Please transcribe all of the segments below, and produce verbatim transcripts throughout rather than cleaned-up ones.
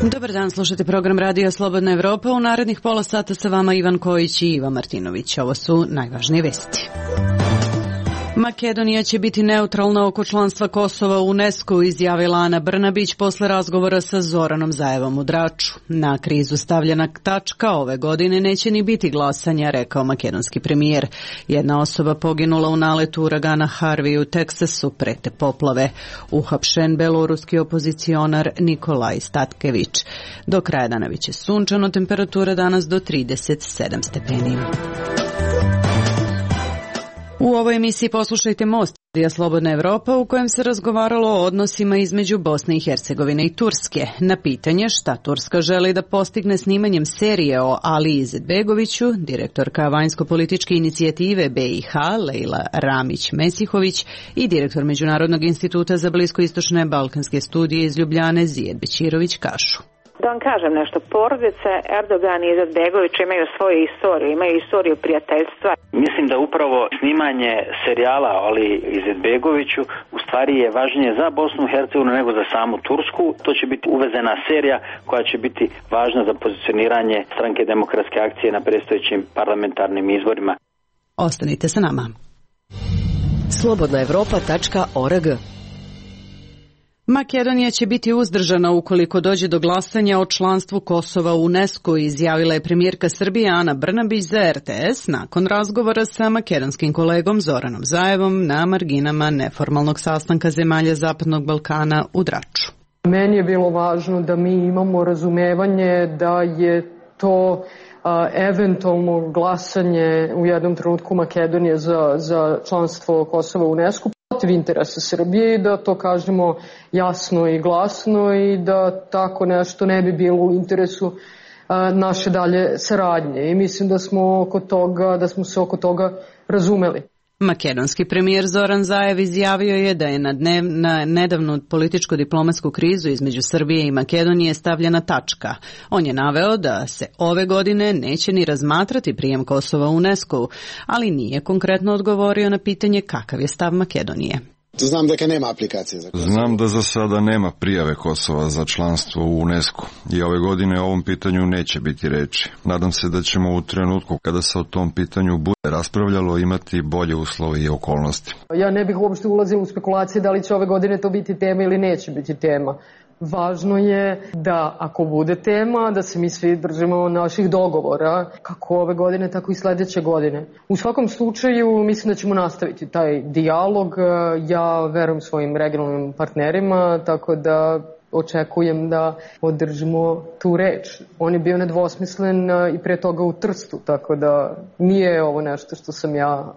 Dobar dan, slušate program Radija Slobodna Evropa. U narednih pola sata sa vama Ivan Kojić i Iva Martinović. Ovo su najvažnije vesti. Makedonija će biti neutralna oko članstva Kosova u UNESCO, izjavila Ana Brnabić posle razgovora sa Zoranom Zaevom u Draču. Na krizu stavljena tačka ove godine neće ni biti glasanja, rekao makedonski premijer. Jedna osoba poginula u naletu uragana Harvey u Teksasu, prete poplave. Uhapšen beloruski opozicionar Nikolaj Statkević. Do kraja dana biće sunčano, temperatura danas do trideset sedam stepeni. U ovoj emisiji poslušajte Most, Radija Slobodna Evropa, u kojem se razgovaralo o odnosima između Bosne i Hercegovine i Turske. Na pitanje šta Turska želi da postigne snimanjem serije o Ali Izetbegoviću, direktorka vanjsko-političke inicijative B i H, Lejla Ramić-Mesihović, i direktor Međunarodnog instituta za bliskoistočne balkanske studije iz Ljubljane, Zijed Bećirović, kažu. Da vam kažem nešto, porodice Erdogan i Izetbegović imaju svoju istoriju, imaju istoriju prijateljstva. Mislim da upravo snimanje serijala o Ali Izetbegoviću u stvari je važnije za Bosnu i Hercegovinu nego za samu Tursku. To će biti uvezena serija koja će biti važna za pozicioniranje Stranke demokratske akcije na predstojećim parlamentarnim izborima. Ostanite sa nama. slobodna evropa tačka org. Makedonija će biti uzdržana ukoliko dođe do glasanja o članstvu Kosova u UNESCO, izjavila je premijerka Srbije Ana Brnabić za R T S nakon razgovora sa makedonskim kolegom Zoranom Zaevom na marginama neformalnog sastanka zemalja Zapadnog Balkana u Draču. Meni je bilo važno da mi imamo razumevanje da je to a, eventualno glasanje u jednom trenutku Makedonije za, za članstvo Kosova u UNESCO protiv interesa Srbije i da to kažemo jasno i glasno i da tako nešto ne bi bilo u interesu a, naše dalje saradnje. I mislim da smo oko toga, da smo se oko toga razumeli. Makedonski premijer Zoran Zaev izjavio je da je na, dnev, na nedavnu političko-diplomatsku krizu između Srbije i Makedonije stavljena tačka. On je naveo da se ove godine neće ni razmatrati prijem Kosova u UNESCO, ali nije konkretno odgovorio na pitanje kakav je stav Makedonije. Znam da nema aplikacije za Kosovo. Znam da za sada nema prijave Kosova za članstvo u UNESCO i ove godine o ovom pitanju neće biti reči. Nadam se da ćemo u trenutku kada se o tom pitanju bude raspravljalo imati bolje uslove i okolnosti. Ja ne bih uopšte ulazila u spekulacije da li će ove godine to biti tema ili neće biti tema. Važno je da ako bude tema, da se mi svi držimo naših dogovora, kako ove godine, tako i sledeće godine. U svakom slučaju mislim da ćemo nastaviti taj dijalog. Ja verujem svojim regionalnim partnerima, tako da očekujem da održimo tu reč. On je bio nedvosmislen i pre toga u Trstu, tako da nije ovo nešto što sam ja,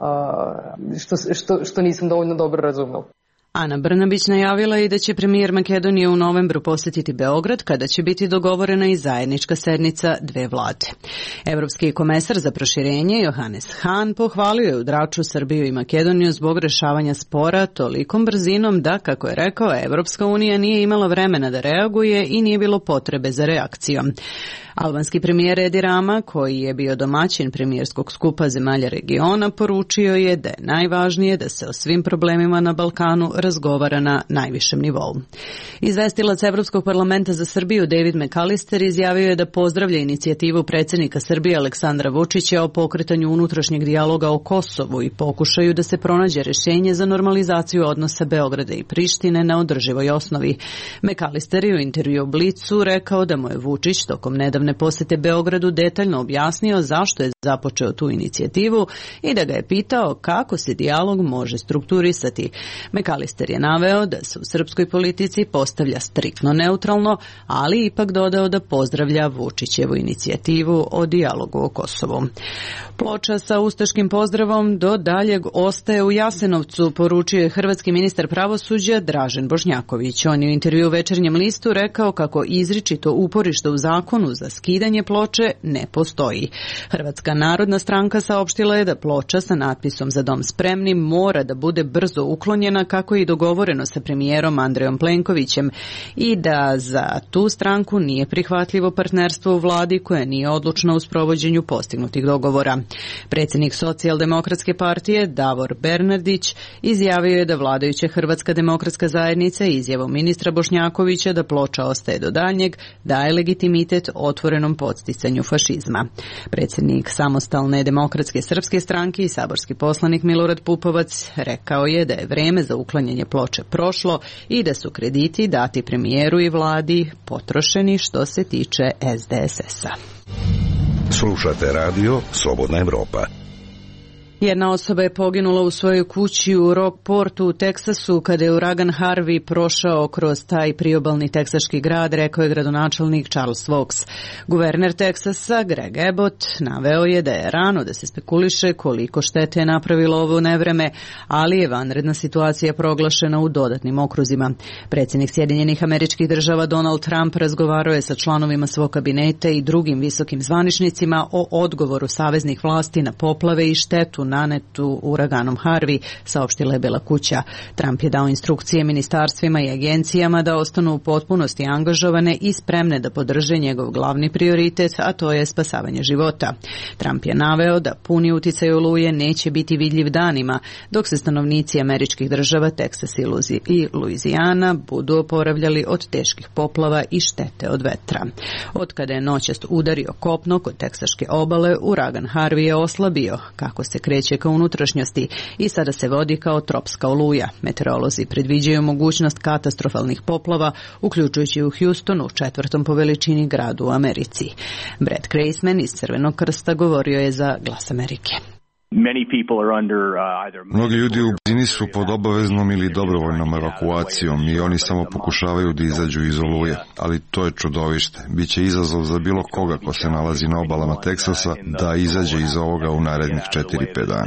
što, što, što nisam dovoljno dobro razumela. Ana Brnabić najavila je da će premijer Makedonije u novembru posjetiti Beograd kada će biti dogovorena i zajednička sednica dve vlade. Evropski komesar za proširenje Johannes Hahn pohvalio je u Draču Srbiju i Makedoniju zbog rešavanja spora tolikom brzinom da, kako je rekao, Evropska unija nije imala vremena da reaguje i nije bilo potrebe za reakcijom. Albanski premijer Edi Rama, koji je bio domaćin premijerskog skupa zemalja regiona, poručio je da je najvažnije da se o svim problemima na Balkanu razgovara na najvišem nivou. Izvestilac Evropskog parlamenta za Srbiju David McAllister izjavio je da pozdravlja inicijativu predsjednika Srbije Aleksandra Vučića o pokretanju unutrašnjeg dijaloga o Kosovu i pokušaju da se pronađe rješenje za normalizaciju odnosa Beograda i Prištine na održivoj osnovi. McAllister je u intervju Blicu rekao da mu je Vučić tokom nedavne posjete Beogradu detaljno objasnio zašto je započeo tu inicijativu i da ga je pitao kako se dijalog može strukturisati. McAllister je naveo da se u srpskoj politici postavlja striktno neutralno, ali ipak dodao da pozdravlja Vučićevu inicijativu o dijalogu o Kosovu. Ploča sa ustaškim pozdravom do daljeg ostaje u Jasenovcu, poručio je hrvatski ministar pravosuđa Dražen Bošnjaković. On je u intervju u Večernjem listu rekao kako izričito uporište u zakonu za skidanje ploče ne postoji. Hrvatska narodna stranka saopštila je da ploča sa natpisom Za dom spremni mora da bude brzo uklonjena kako i dogovoreno sa premijerom Andrejom Plenkovićem i da za tu stranku nije prihvatljivo partnerstvo u vladi koja nije odlučna u sprovođenju postignutih dogovora. Predsjednik Socijaldemokratske partije Davor Bernardić izjavio je da vladajuća Hrvatska demokratska zajednica izjavom ministra Bošnjakovića da ploča ostaje do daljnjeg daje legitimitet otvorenom podsticanju fašizma. Predsjednik Samostalne demokratske srpske stranke i saborski poslanik Milorad Pupovac rekao je da je vreme za uklanjanje ploče prošlo i da su krediti dati premijeru i vladi potrošeni što se tiče S D S S-a. Slušate radio Slobodna Evropa. Jedna osoba je poginula u svojoj kući u Rockportu u Teksasu kada je uragan Harvey prošao kroz taj priobalni teksaški grad, rekao je gradonačelnik Charles Vaux. Guverner Teksasa Greg Abbott naveo je da je rano da se spekuliše koliko štete je napravilo ovo nevreme, ali je vanredna situacija proglašena u dodatnim okruzima. Predsjednik Sjedinjenih Američkih Država Donald Trump razgovarao je sa članovima svog kabineta i drugim visokim zvaničnicima o odgovoru saveznih vlasti na poplave i štetu nanetu uraganom Harvey, saopštila je Bela kuća. Trump je dao instrukcije ministarstvima i agencijama da ostanu u potpunosti angažovane i spremne da podrže njegov glavni prioritet, a to je spasavanje života. Trump je naveo da puni uticaj oluje neće biti vidljiv danima, dok se stanovnici američkih država Teksas i Luizijana budu oporavljali od teških poplava i štete od vetra. Od kada je noćas udario kopno kod teksaške obale, uragan Harvey je oslabio, kako se kreće ka unutrašnjosti i sada se vodi kao tropska oluja. Meteorolozi predviđaju mogućnost katastrofalnih poplava, uključujući u Houstonu, četvrtom po veličini gradu u Americi. Brad Kreisman iz Crvenog krsta govorio je za Glas Amerike. Mnogi ljudi u blizini su pod obaveznom ili dobrovoljnom evakuacijom i oni samo pokušavaju da izađu iz oluje, ali to je čudovište. Biće izazov za bilo koga ko se nalazi na obalama Teksasa da izađe iz ovoga u narednih četiri do pet dana.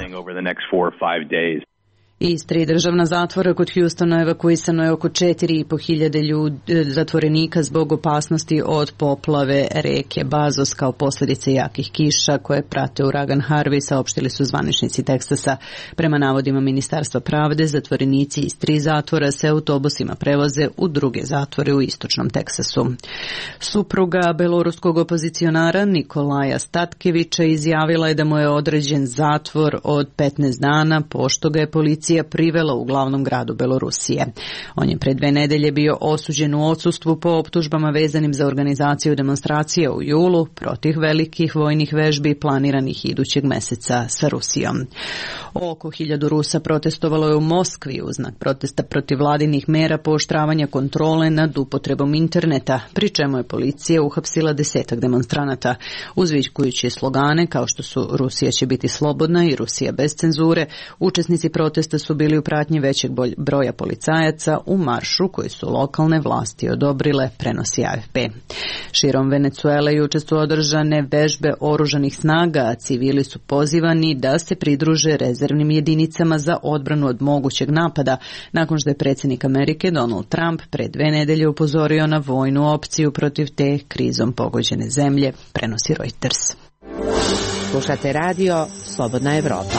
Iz tri državna zatvora kod Houstona evakuisano je oko četiri i po hiljade ljudi, zatvorenika zbog opasnosti od poplave reke Bazos kao posljedice jakih kiša koje prate uragan Harvey, saopštili su zvaničnici Teksasa. Prema navodima Ministarstva pravde, zatvorenici iz tri zatvora se autobusima prevoze u druge zatvore u istočnom Teksasu. Supruga beloruskog opozicionara Nikolaja Statkevića izjavila je da mu je određen zatvor od petnaest dana pošto ga je policija privela u glavnom gradu Belorusije. On je pre dve nedelje bio osuđen u odsustvu po optužbama vezanim za organizaciju demonstracije u julu protiv velikih vojnih vežbi planiranih idućeg meseca sa Rusijom. Oko hiljadu Rusa protestovalo je u Moskvi u znak protesta protiv vladinih mera pooštravanja kontrole nad upotrebom interneta, pri čemu je policija uhapsila desetak demonstranata. Uzvikujući slogane kao što su Rusija će biti slobodna i Rusija bez cenzure, učesnici protesta su bili u pratnji većeg broja policajaca u maršu koji su lokalne vlasti odobrile, prenosi A F P. Širom Venecuele juče su održane vežbe oružanih snaga, a civili su pozivani da se pridruže rezervnim jedinicama za odbranu od mogućeg napada, nakon što je predsjednik Amerike Donald Trump pre dve nedelje upozorio na vojnu opciju protiv te krizom pogođene zemlje, prenosi Reuters. Slušate radio Slobodna Evropa.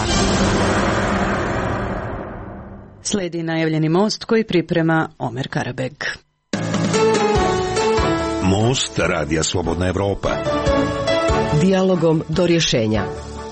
Slijedi najavljeni most koji priprema Omer Karabeg. Most radija Slobodna Evropa. Dijalogom do rješenja.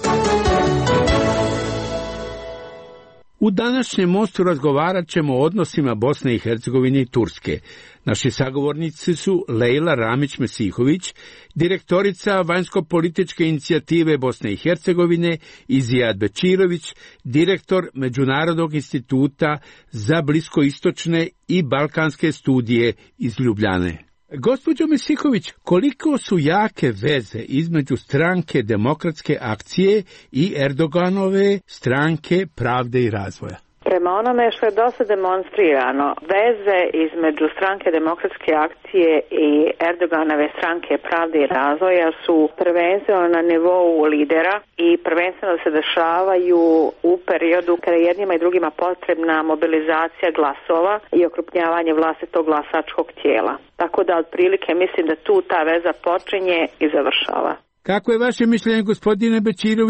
U današnjem mostu razgovarat ćemo o odnosima Bosne i Hercegovine i Turske. Naši sagovornici su Lejla Ramić-Mesihović, direktorica vanjsko-političke inicijative Bosne i Hercegovine, i Zijad Bečirović, direktor Međunarodnog instituta za bliskoistočne i balkanske studije iz Ljubljane. Gospođo Mesihović, koliko su jake veze između stranke Demokratske akcije i Erdoganove stranke Pravde i razvoja? Prema onome što je dosta demonstrirano, veze između stranke Demokratske akcije i Erdoganove stranke Pravde i razvoja su prvenstveno na nivou lidera i prvenstveno se dešavaju u periodu kada je jednima i drugima potrebna mobilizacija glasova i okrupnjavanje vlastitog glasačkog tijela. Tako da otprilike mislim da tu ta veza počinje i završava. Kako je vaše mišljenje, gospodine Bečiroviću?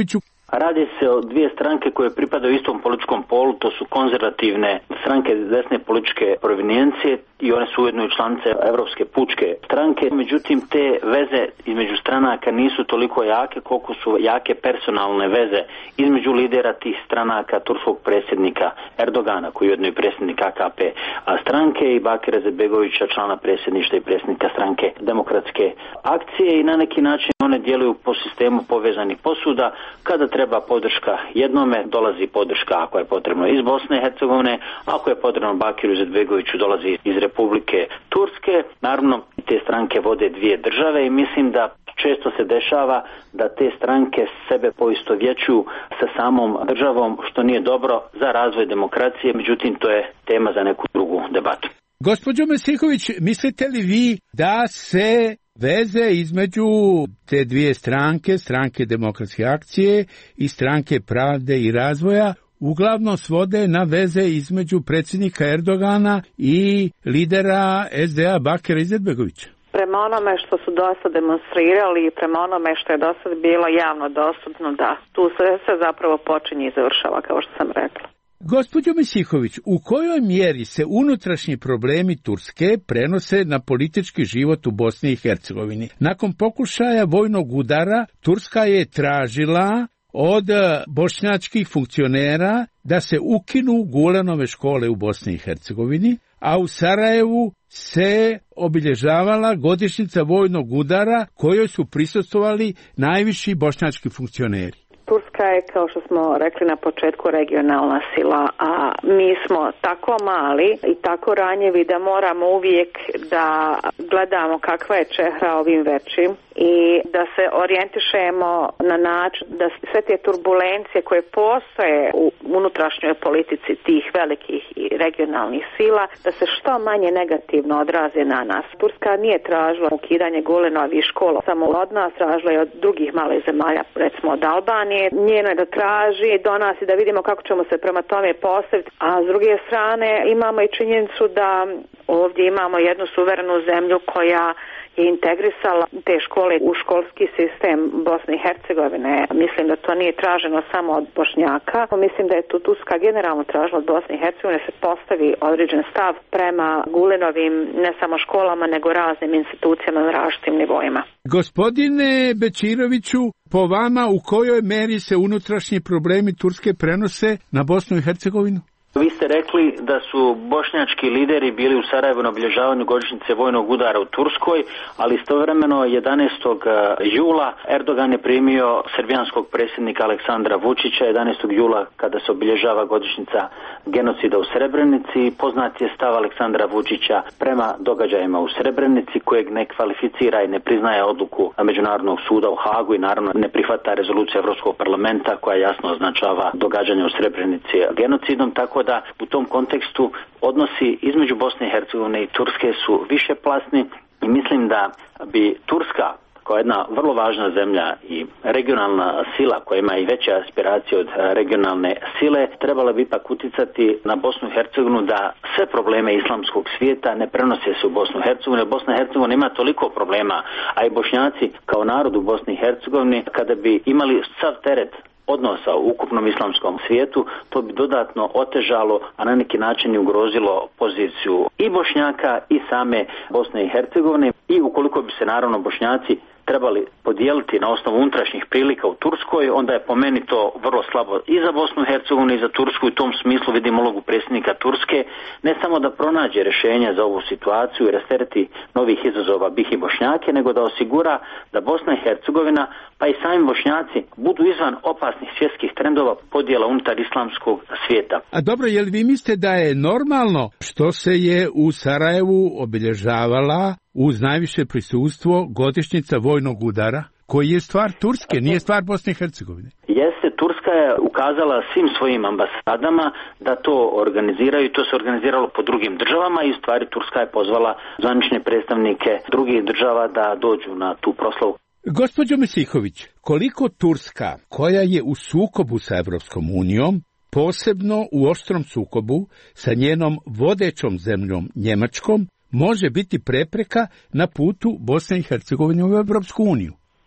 Radi se o dvije stranke koje pripadaju istom političkom polu, to su konzervativne stranke desne političke provenijencije i one su ujedno i članice Europske pučke stranke. Međutim, te veze između stranaka nisu toliko jake koliko su jake personalne veze između lidera tih stranaka, turskog predsjednika Erdogana, koji je ujedno i predsjednik A K P stranke, i Bakira Izetbegovića, člana predsjedništva i predsjednika stranke Demokratske akcije, i na neki način one djeluju po sistemu povezanih posuda. Kada treba podrška jednome, dolazi podrška ako je potrebno iz Bosne i Hercegovine, ako je potrebno Bakiru Izetbegoviću, dolazi iz Republike Turske. Naravno, te stranke vode dvije države i mislim da često se dešava da te stranke sebe poistovjećuju sa samom državom, što nije dobro za razvoj demokracije, međutim to je tema za neku drugu debatu. Gospođo Mesihović, mislite li vi da se veze između te dvije stranke, stranke Demokratske akcije i stranke Pravde i razvoja, uglavnom svode na veze između predsjednika Erdogana i lidera S D A Bakira Izetbegovića? Prema onome što su dosta demonstrirali i prema onome što je dosta bilo javno dostupno, da, tu se, se zapravo počinje i završava, kao što sam rekla. Gospođo Mesihović, u kojoj mjeri se unutrašnji problemi Turske prenose na politički život u Bosni i Hercegovini? Nakon pokušaja vojnog udara, Turska je tražila od bošnjačkih funkcionera da se ukinu Gulenove škole u Bosni i Hercegovini, a u Sarajevu se obilježavala godišnjica vojnog udara kojoj su prisustvovali najviši bošnjački funkcioneri. Turska je, kao što smo rekli na početku, regionalna sila, a mi smo tako mali i tako ranjivi da moramo uvijek da gledamo kakva je čehra ovim većim i da se orijentišemo na način da sve te turbulencije koje postoje u unutrašnjoj politici tih velikih i regionalnih sila, da se što manje negativno odraze na nas. Turska nije tražila ukidanje Gulenovih škola samo od nas, tražila je od drugih malih zemalja, recimo od Albanije. Njeno je da traži do nas i da vidimo kako ćemo se prema tome postaviti, a s druge strane imamo i činjenicu da ovdje imamo jednu suverenu zemlju koja je integrisala te škole u školski sistem Bosne i Hercegovine. Mislim da to nije traženo samo od Bošnjaka. Mislim da je tu Turska generalno tražila od Bosne i Hercegovine da se postavi određen stav prema Gulenovim ne samo školama nego raznim institucijama na različitim nivoima. Gospodine Bečiroviću, po vama u kojoj meri se unutrašnji problemi Turske prenose na Bosnu i Hercegovinu? Vi ste rekli da su bošnjački lideri bili u Sarajevu na obilježavanju godišnjice vojnog udara u Turskoj, ali istovremeno jedanaestog jula Erdogan je primio srbijanskog predsjednika Aleksandra Vučića. jedanaestog jula kada se obilježava godišnjica genocida u Srebrenici, poznat je stav Aleksandra Vučića prema događajima u Srebrenici, kojeg ne kvalificira i ne priznaje odluku Međunarodnog suda u Hagu i naravno ne prihvata rezoluciju Europskog parlamenta koja jasno označava događanje u Srebrenici genocidom, tako da u tom kontekstu odnosi između Bosne i Hercegovine i Turske su višeplasni i mislim da bi Turska kao jedna vrlo važna zemlja i regionalna sila koja ima i veće aspiracije od regionalne sile trebala bi ipak uticati na Bosnu i Hercegovinu da sve probleme islamskog svijeta ne prenose se u Bosnu i Hercegovinu. Bosna i Hercegovina ima toliko problema, a i Bošnjaci kao narod u Bosni i Hercegovini, kada bi imali sav teret odnosa u ukupnom islamskom svijetu, to bi dodatno otežalo, a na neki način i ugrozilo poziciju i Bošnjaka i same Bosne i Hercegovine. I ukoliko bi se naravno Bošnjaci trebali podijeliti na osnovu unutrašnjih prilika u Turskoj, onda je po meni to vrlo slabo i za Bosnu i Hercegovinu i za Tursku. U tom smislu vidim ulogu predsjednika Turske ne samo da pronađe rješenje za ovu situaciju i rastereti novih izazova BiH i Bošnjake, nego da osigura da Bosna i Hercegovina pa i sami Bošnjaci budu izvan opasnih svjetskih trendova podjela unutar islamskog svijeta. A dobro, je li vi mislite da je normalno što se je u Sarajevu obilježavala uz najviše prisustvo godišnjica vojnog udara, koji je stvar Turske, nije stvar Bosne i Hercegovine? Jeste, Turska je ukazala svim svojim ambasadama da to organiziraju, to se organiziralo po drugim državama i u stvari Turska je pozvala zvanične predstavnike drugih država da dođu na tu proslavu. Gospođo Mesihović, koliko Turska, koja je u sukobu sa Evropskom unijom, posebno u oštrom sukobu sa njenom vodećom zemljom Njemačkom, može biti prepreka na putu Bosne i Hercegovine u Evropsku uniju?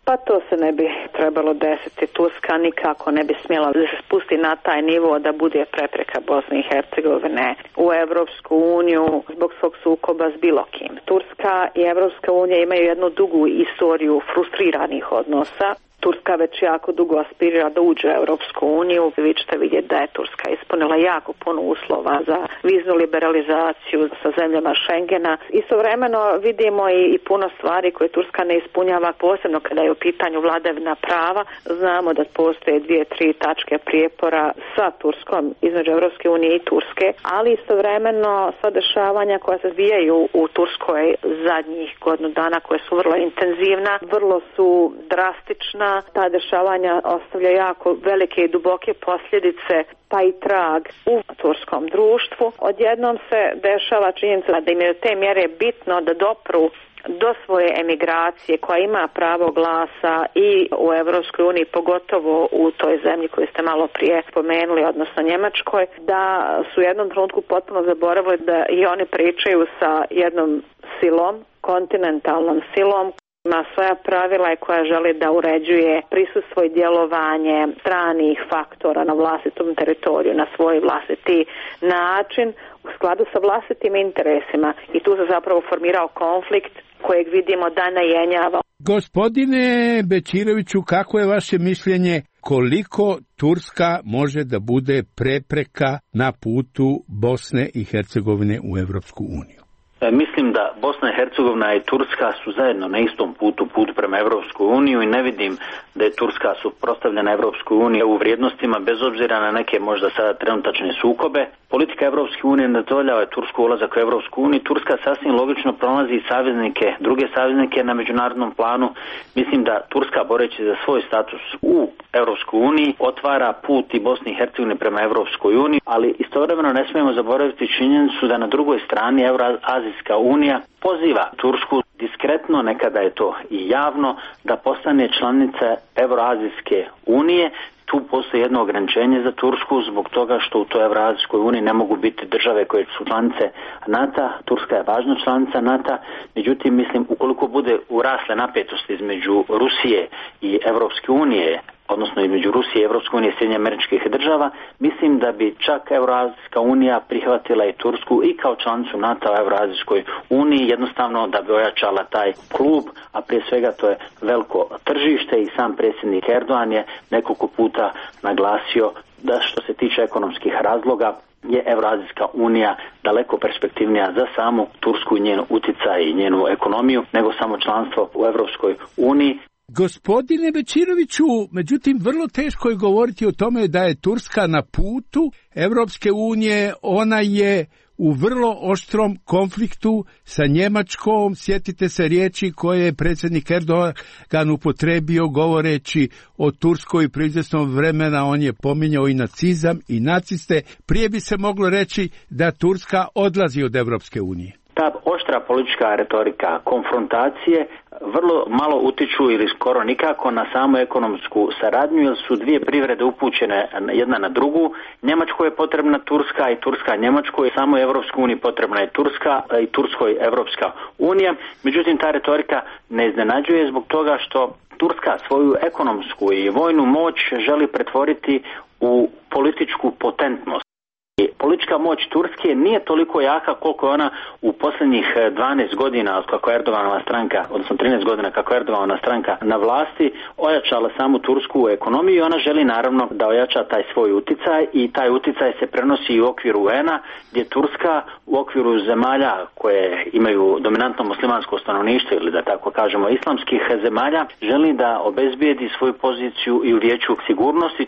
Pa to se ne bi trebalo desiti. Turska nikako ne bi smjela da se spusti na taj nivo da bude prepreka Bosne i Hercegovine u Evropsku uniju zbog svog sukoba s bilo kim. Turska i Evropska unija imaju jednu dugu istoriju frustriranih odnosa. Turska već jako dugo aspirira da uđe u Europsku uniju. Vi ćete vidjeti da je Turska ispunila jako puno uslova za viznu liberalizaciju sa zemljama Schengena. Istovremeno vidimo i, i puno stvari koje Turska ne ispunjava, posebno kada je u pitanju vladavina prava. Znamo da postoje dvije, tri tačke prijepora sa Turskom između Europske unije i Turske, ali istovremeno sva dešavanja koja se zbijaju u Turskoj zadnjih godinu dana, koje su vrlo intenzivna, vrlo su drastična. Ta dešavanja ostavlja jako velike i duboke posljedice, pa i trag u turskom društvu. Odjednom se dešava činjenica da im je do te mjere bitno da dopru do svoje emigracije koja ima pravo glasa i u Europskoj uniji, pogotovo u toj zemlji koju ste malo prije spomenuli, odnosno Njemačkoj, da su u jednom trenutku potpuno zaboravili da i oni pričaju sa jednom silom, kontinentalnom silom, ima svoja pravila i koja želi da uređuje prisustvo i djelovanje stranih faktora na vlastitom teritoriju, na svoj vlastiti način, u skladu sa vlastitim interesima. I tu se zapravo formirao konflikt kojeg vidimo da ne jenjava. Gospodine Bečiroviću, kako je vaše mišljenje koliko Turska može da bude prepreka na putu Bosne i Hercegovine u Evropsku uniju? Mislim da Bosna i Hercegovina i Turska su zajedno na istom putu, putu prema Evropskoj uniji i ne vidim da je Turska suprotstavljena Evropskoj uniji u vrijednostima bez obzira na neke možda sada trenutačne sukobe. Politika Evropske unije ne dozvoljava Tursku ulazak u Evropsku uniju. Turska sasvim logično pronalazi saveznike, druge saveznike na međunarodnom planu. Mislim da Turska, boreći za svoj status u Evropskoj uniji, otvara put i Bosni i Hercegovine prema Evropskoj uniji, ali istovremeno ne smijemo zaboraviti činjenicu da na drugoj strani Eurazijska unija poziva Tursku diskretno, nekada je to i javno, da postane članica Euroazijske unije. Tu postoji jedno ograničenje za Tursku zbog toga što u toj Eurazijskoj uniji ne mogu biti države koje su članice NATO. Turska je važna članica NATO, međutim mislim ukoliko bude urasle napetosti između Rusije i Evropske unije, odnosno između Rusije i Evropske unije i Sjedinjenih Američkih Država, mislim da bi čak Eurazijska unija prihvatila i Tursku i kao članicu NATO u Eurazijskoj uniji, jednostavno da bi ojačala taj klub, a prije svega to je veliko tržište i sam predsjednik Erdogan je nekoliko puta naglasio da što se tiče ekonomskih razloga je Eurazijska unija daleko perspektivnija za samu Tursku i njen utjecaj i njenu ekonomiju nego samo članstvo u Evropskoj uniji. Gospodine Bečiroviću, međutim, vrlo teško je govoriti o tome da je Turska na putu Evropske unije. Ona je u vrlo oštrom konfliktu sa Njemačkom. Sjetite se riječi koje je predsjednik Erdogan upotrebio govoreći o Turskoj pri izvjesnom vremena. On je pominjao i nacizam i naciste. Prije bi se moglo reći da Turska odlazi od Evropske unije. Ta oštra politička retorika, konfrontacije vrlo malo utiču ili skoro nikako na samu ekonomsku saradnju, jer su dvije privrede upućene jedna na drugu. Njemačkoj je potrebna Turska i Turska Njemačkoj, samo Evropskoj uniji potrebna je Turska i Turskoj Evropska unija. Međutim, ta retorika ne iznenađuje zbog toga što Turska svoju ekonomsku i vojnu moć želi pretvoriti u političku potentnost. Politička moć Turske nije toliko jaka koliko je ona u posljednjih dvanaest godina kako je Erdoganova stranka, odnosno trinaest godina kako je Erdoganova stranka na vlasti, ojačala samu tursku ekonomiju i ona želi naravno da ojača taj svoj uticaj i taj uticaj se prenosi i u okviru U N-a gdje Turska u okviru zemalja koje imaju dominantno muslimansko stanovništvo ili da tako kažemo islamskih zemalja želi da obezbijedi svoju poziciju i u Vijeću sigurnosti.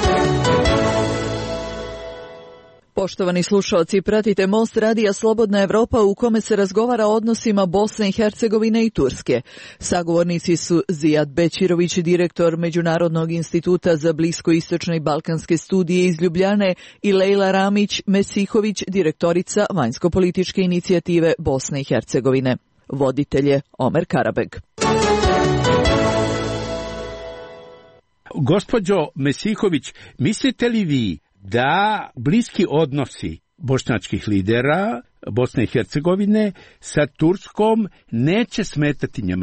Poštovani slušalci, pratite Most radija Slobodna Evropa u kome se razgovara o odnosima Bosne i Hercegovine i Turske. Sagovornici su Zijad Bečirović, direktor Međunarodnog instituta za bliskoistočne i balkanske studije iz Ljubljane, i Lejla Ramić-Mesihović, direktorica vanjskopolitičke inicijative Bosne i Hercegovine. Voditelj je Omer Karabeg. Gospođo Mesihović, mislite li vi da bliski odnosi bošnjačkih lidera Bosne i Hercegovine sa Turskom neće smetati Njemačkoj?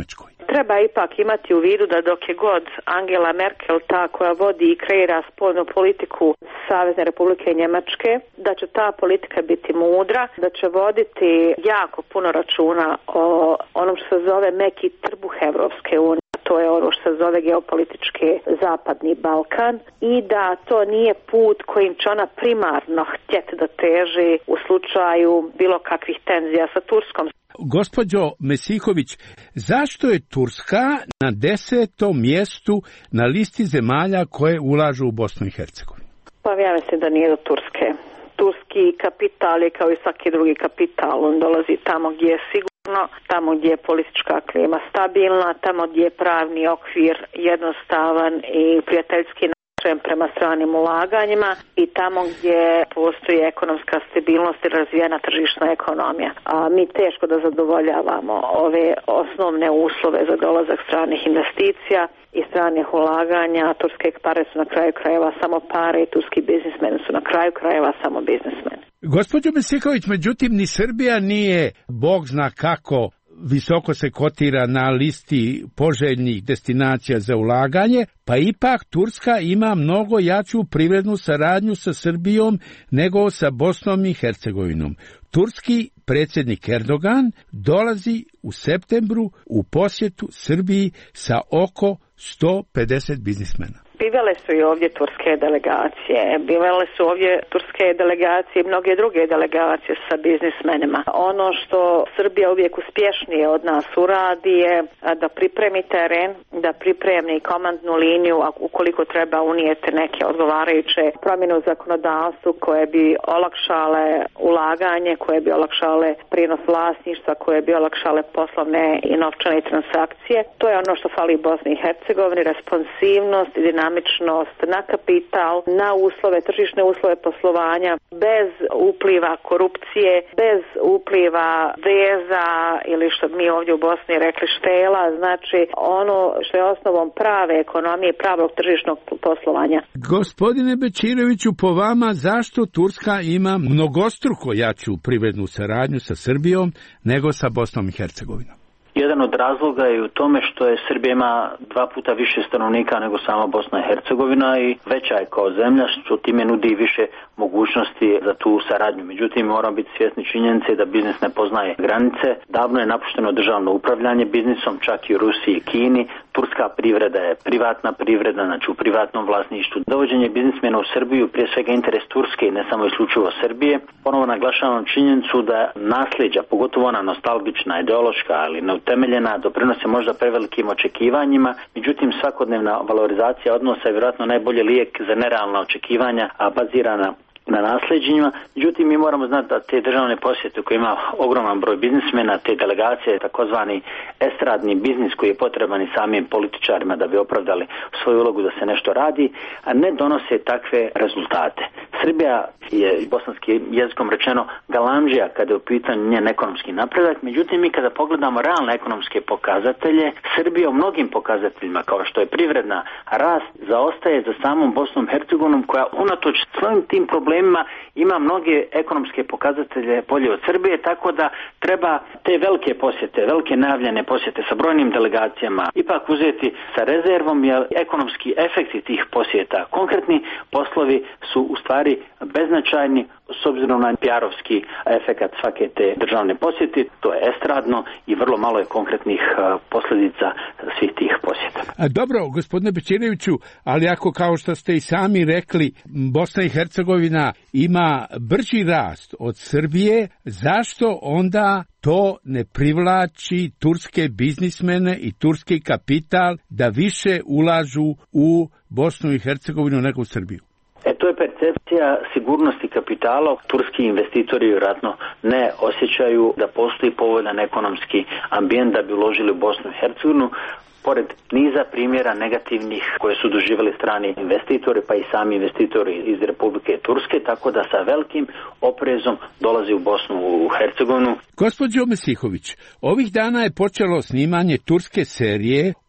Treba ipak imati u vidu da dok je god Angela Merkel ta koja vodi i kreira spoljnu politiku Savezne Republike Njemačke, da će ta politika biti mudra, da će voditi jako puno računa o onom što se zove meki trbuh Evropske unije. To je ono što se zove geopolitički zapadni Balkan i da to nije put kojim će ona primarno htjeti da teži u slučaju bilo kakvih tenzija sa Turskom. Gospođo Mesihović, zašto je Turska na desetom mjestu na listi zemalja koje ulažu u Bosnu i Hercegovinu? Pa ja mislim da nije do Turske. Turski kapital je kao i svaki drugi kapital, on dolazi tamo gdje je sigurno, tamo gdje je politička klima stabilna, tamo gdje je pravni okvir jednostavan i prijateljski način prema stranim ulaganjima i tamo gdje postoji ekonomska stabilnost i razvijena tržišna ekonomija. A mi teško da zadovoljavamo ove osnovne uslove za dolazak stranih investicija i stranih ulaganja. Turske pare su na kraju krajeva samo pare i turski biznismeni su na kraju krajeva samo biznismeni. Gospođo Mesiković, međutim ni Srbija nije bog zna kako visoko se kotira na listi poželjnih destinacija za ulaganje, pa ipak Turska ima mnogo jaču privrednu saradnju sa Srbijom nego sa Bosnom i Hercegovinom. Turski predsjednik Erdogan dolazi u septembru u posjetu Srbiji sa oko sto pedeset biznismena. Bivale su i ovdje turske delegacije, bivale su ovdje turske delegacije i mnoge druge delegacije sa biznismenima. Ono što Srbija uvijek uspješnije od nas uradi je da pripremi teren, da pripremi komandnu liniju, a ukoliko treba unijeti neke odgovarajuće promjene u zakonodavstvu koje bi olakšale ulaganje, koje bi olakšale prijenos vlasništva, koje bi olakšale poslovne i novčane transakcije. To je ono što fali Bosni i Hercegovini, responsivnost i dinamika na kapital, na uslove, tržišne uslove poslovanja, bez upliva korupcije, bez upliva veza ili što mi ovdje u Bosni rekli štela, znači ono što je osnovom prave ekonomije, pravog tržišnog poslovanja. Gospodine Bečiroviću, po vama zašto Turska ima mnogostruko jaču privrednu saradnju sa Srbijom nego sa Bosnom i Hercegovinom? Jedan od razloga je u tome što je Srbija ima dva puta više stanovnika nego sama Bosna i Hercegovina i veća je kao zemlja, što time nudi više mogućnosti za tu saradnju. Međutim, moramo biti svjesni činjenice da biznis ne poznaje granice. Davno je napušteno državno upravljanje biznisom, čak i u Rusiji i Kini. Turska privreda je privatna privreda, znači u privatnom vlasništvu. Dovođenje biznismena u Srbiju, prije svega interes Turske i ne samo isključivo Srbije. Ponovo naglašavam činjenicu da nasljeđa, pogotovo ona nostalgična, ideološka, ali neutemeljena, doprinose možda prevelikim očekivanjima. Međutim, svakodnevna valorizacija odnosa je vjerojatno najbolji lijek za nerealna očekivanja, a bazirana na nasljeđenjima. Međutim, mi moramo znati da te državne posjete koje ima ogroman broj biznismena, te delegacije, takozvani estradni biznis koji je potreban i samim političarima da bi opravdali svoju ulogu da se nešto radi, a ne donose takve rezultate. Srbija je, bosanskim jezikom rečeno, galamđija kada je u pitanju njen ekonomski napredak, međutim mi kada pogledamo realne ekonomske pokazatelje, Srbija u mnogim pokazateljima, kao što je privredna rast, zaostaje za samom Bosnom i Hercegovinom, koja unatoč svojim tim problemima ima mnoge ekonomske pokazatelje bolje od Srbije, tako da treba te velike posjete, velike najavljene posjete sa brojnim delegacijama ipak uzeti sa rezervom, jer ekonomski efekti tih posjeta, konkretni poslovi su u stvari beznačajni s obzirom na P R-ovski efekat svake te državne posjete. To je estradno i vrlo malo je konkretnih posljedica svih tih posjeta. A dobro, gospodine Bečiroviću, ali ako, kao što ste i sami rekli, Bosna i Hercegovina ima brži rast od Srbije, zašto onda to ne privlači turske biznismene i turski kapital da više ulažu u Bosnu i Hercegovinu nego u Srbiju? E, to je percepcija sigurnosti kapitala. Turski investitori vjerojatno ne osjećaju da postoji povoljan ekonomski ambijent da bi uložili u Bosnu i Hercegovinu, pored niza primjera negativnih koje su doživjeli strani investitori, pa i sami investitori iz Republike Turske, tako da sa velikim oprezom dolazi u Bosnu u Hercegovinu. Gospođo Mesihović, ovih dana je počelo snimanje turske serije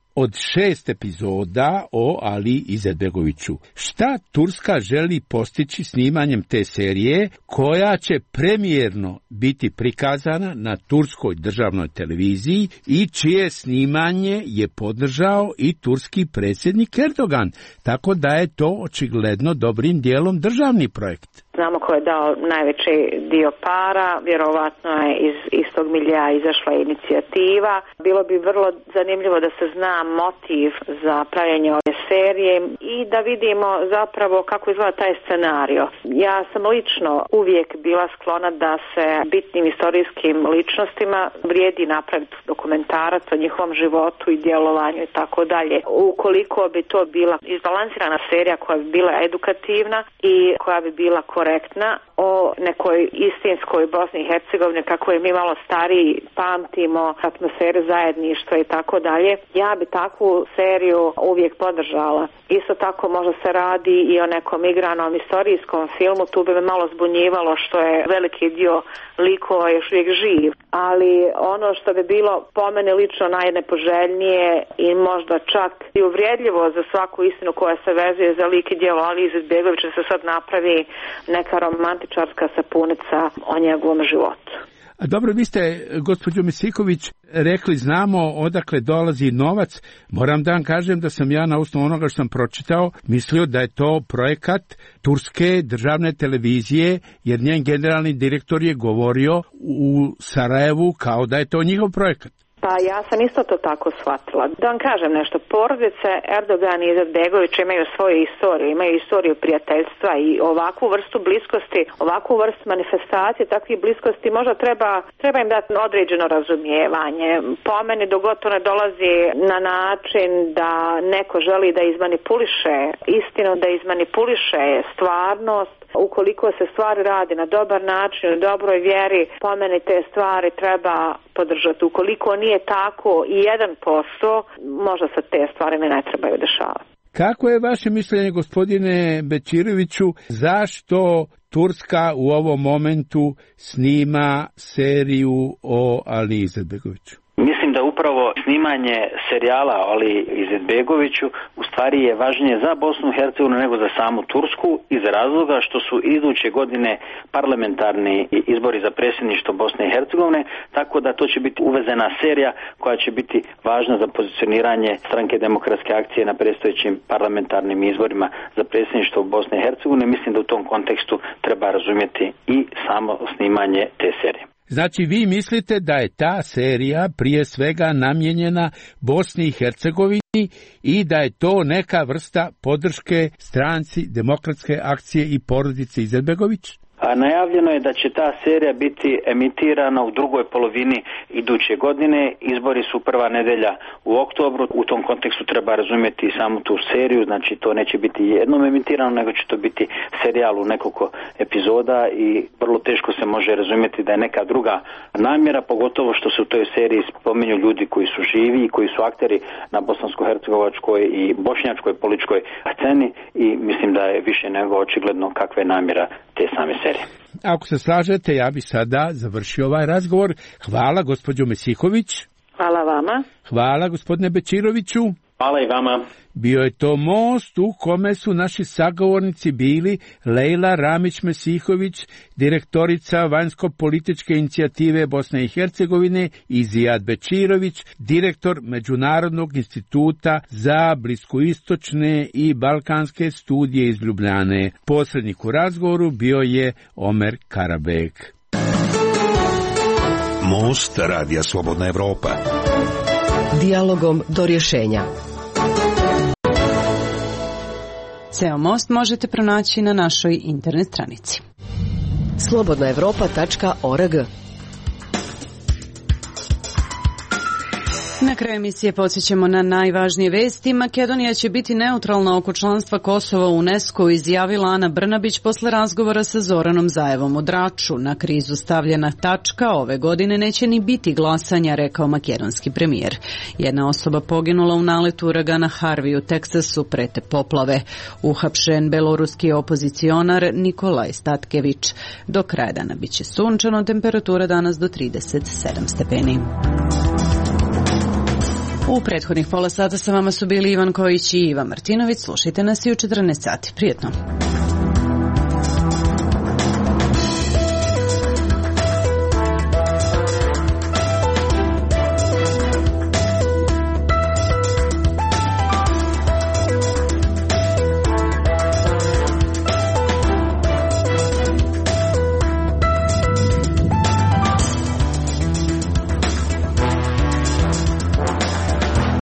od šest epizoda o Ali Izetbegoviću. Šta Turska želi postići snimanjem te serije, koja će premijerno biti prikazana na turskoj državnoj televiziji i čije snimanje je podržao i turski predsjednik Erdogan, tako da je to očigledno dobrim dijelom državni projekt. Znamo ko je dao najveći dio para, vjerovatno je iz istog milija izašla inicijativa. Bilo bi vrlo zanimljivo da se zna motiv za pravljenje ove serije i da vidimo zapravo kako izgleda taj scenario. Ja sam lično uvijek bila sklona da se bitnim istorijskim ličnostima vrijedi napraviti dokumentarac o njihovom životu i djelovanju i tako dalje. Ukoliko bi to bila izbalansirana serija koja bi bila edukativna i koja bi bila korektna o nekoj istinskoj Bosni i Hercegovini, kako je mi malo stariji pamtimo atmosferu zajedništva i tako dalje, ja bi takvu seriju uvijek podržala. Isto tako možda se radi i o nekom igranom istorijskom filmu, tu bi me malo zbunjivalo što je veliki dio likova još uvijek živ, ali ono što bi bilo po mene lično najnepoželjnije i možda čak i uvrijedljivo za svaku istinu koja se vezuje za lik i djelo Ali Izetbegovića, se sad napravi neka romantičarska sapunica o njegovom životu. A dobro, vi ste, gospođo Mesiković, rekli znamo odakle dolazi novac. Moram da vam kažem da sam ja na osnovu onoga što sam pročitao mislio da je to projekat turske državne televizije, jer njen generalni direktor je govorio u Sarajevu kao da je to njihov projekat. Pa ja sam isto to tako shvatila. Da vam kažem nešto, porodice Erdogan i Izetbegović imaju svoju istoriju, imaju istoriju prijateljstva i ovakvu vrstu bliskosti, ovakvu vrstu manifestacije, takvih bliskosti možda treba, treba im dati određeno razumijevanje. Po meni dogod to ne dolazi na način da neko želi da izmanipuliše istinu, da izmanipuliše stvarnost, ukoliko se stvari radi na dobar način, u dobroj vjeri, po meni te stvari treba podržati. Ukoliko nije tako i jedan posto, možda se te stvari ne trebaju dešavati. Kako je vaše mišljenje, gospodine Bečiroviću, zašto Turska u ovom momentu snima seriju o Ali Izetbegoviću? Mislim da upravo snimanje serijala o Ali Izetbegoviću u stvari je važnije za Bosnu i Hercegovinu nego za samu Tursku, iz razloga što su iduće godine parlamentarni izbori za predsjedništvo Bosne i Hercegovine, tako da to će biti uvezena serija koja će biti važna za pozicioniranje Stranke demokratske akcije na predstojećim parlamentarnim izborima za predsjedništvo Bosne i Hercegovine. Mislim da u tom kontekstu treba razumjeti i samo snimanje te serije. Znači, vi mislite da je ta serija prije svega namijenjena Bosni i Hercegovini i da je to neka vrsta podrške Stranci demokratske akcije i porodice Izetbegović? A najavljeno je da će ta serija biti emitirana u drugoj polovini iduće godine. Izbori su prva nedelja u oktobru. U tom kontekstu treba razumjeti i samu tu seriju. Znači, to neće biti jednom emitirano, nego će to biti serijal u nekoliko epizoda i vrlo teško se može razumjeti da je neka druga namjera, pogotovo što se u toj seriji spominju ljudi koji su živi i koji su akteri na bosansko-hercegovačkoj i bošnjačkoj političkoj sceni i mislim da je više nego očigledno kakva je namjera te same serije. Ako se slažete, ja bi sada završio ovaj razgovor. Hvala, gospođo Mesiković. Hvala vama. Hvala, gospodine Bečiroviću. Hvala i vama. Bio je to most u kome su naši sagovornici bili Lejla Ramić-Mesihović, direktorica vanjsko-političke inicijative Bosne i Hercegovine, i Zijad Bečirović, direktor Međunarodnog instituta za bliskoistočne i balkanske studije iz Ljubljane. Posrednik u razgovoru bio je Omer Karabek. Most Radija Slobodna Evropa. Dijalogom do rješenja. Ceo most možete pronaći na našoj internet stranici slobodna evropa tačka org. Na kraju emisije podsjećamo na najvažnije vesti. Makedonija će biti neutralna oko članstva Kosova u UNESCO, izjavila Ana Brnabić posle razgovora sa Zoranom Zaevom u Draču. Na krizu stavljena tačka, ove godine neće ni biti glasanja, rekao makedonski premijer. Jedna osoba poginula u naletu uragana Harvey u Teksasu, prete poplave. Uhapšen beloruski opozicionar Nikolaj Statkević. Do kraja dana biće sunčano, temperatura danas do trideset sedam stepeni. U prethodnih pola sata sa vama su bili Ivan Kojić i Iva Martinović. Slušajte nas i u četrnaest sati. Prijetno.